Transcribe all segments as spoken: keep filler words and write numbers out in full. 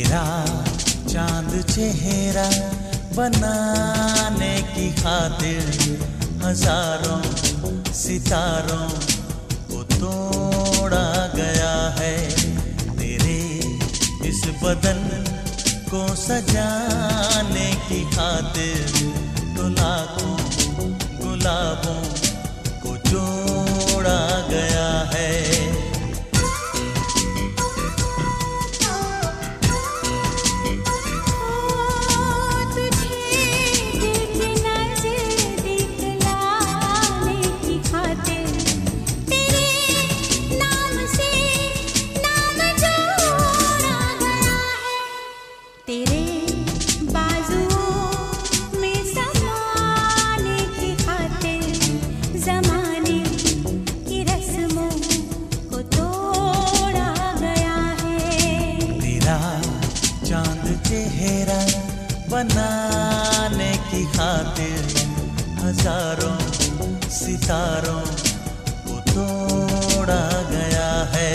तेरा चांद चेहरा बनाने की खातिर हजारों सितारों को तोड़ा गया है। तेरे इस बदन को सजाने की खातिर तो लाखों गुलाबों को जोड़ा गया है। चेहरा बनाने की खातिर हजारों सितारों को तोड़ा गया है।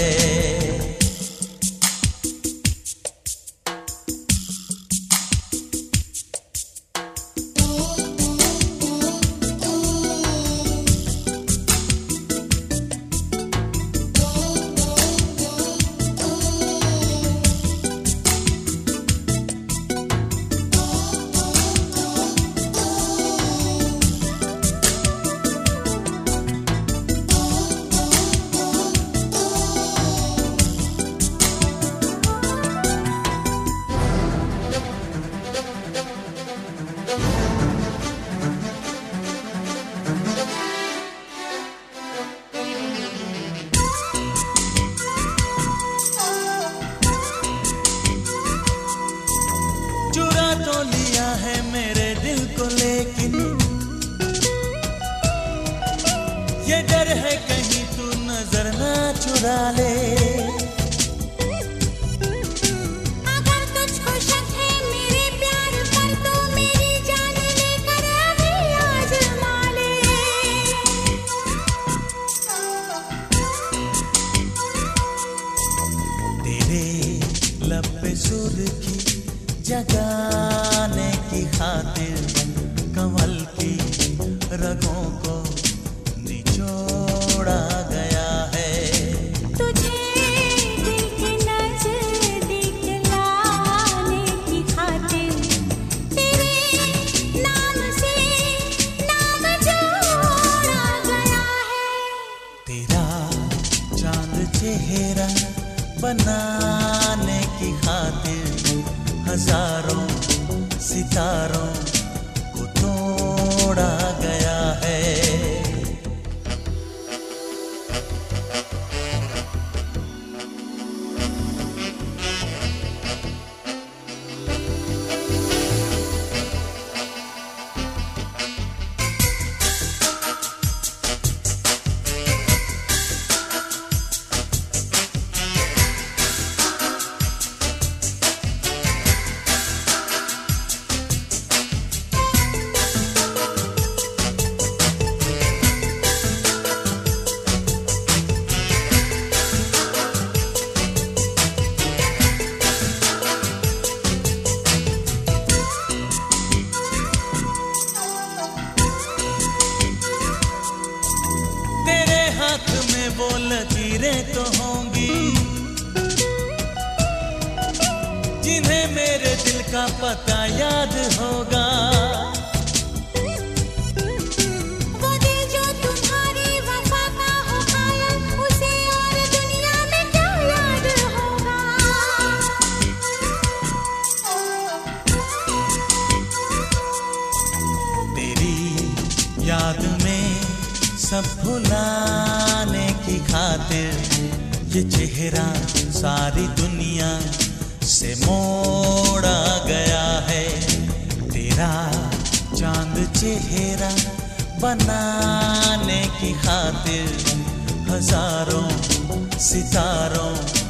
तो लिया है मेरे दिल को, लेकिन ये डर है कहीं तू नजर ना चुरा ले। अगर तुझको शक है मेरे प्यार पर तो मेरी जान लेकर अभी आजमा ले। तेरे लब पे सुर्खी जगाने की खातिर कमल की रगों को निचोड़ा गया है। तुझे दिल के नजदीक लाने की खातिर तेरे नाम से नाम जोड़ा गया है। तेरा चांद चेहरा बनाने की खातिर हजारों सितारों को तोड़ा गया है। वो लकीरें तो होंगी जिन्हें मेरे दिल का पता याद होगा। वो दिल जो तुम्हारी वफा का हो कायल, उसे और दुनिया में क्या याद होगा। तेरी याद में सब भुलाने की खातिर ये चेहरा सारी दुनिया से मोड़ा गया है। तेरा चांद चेहरा बनाने की खातिर हजारों सितारों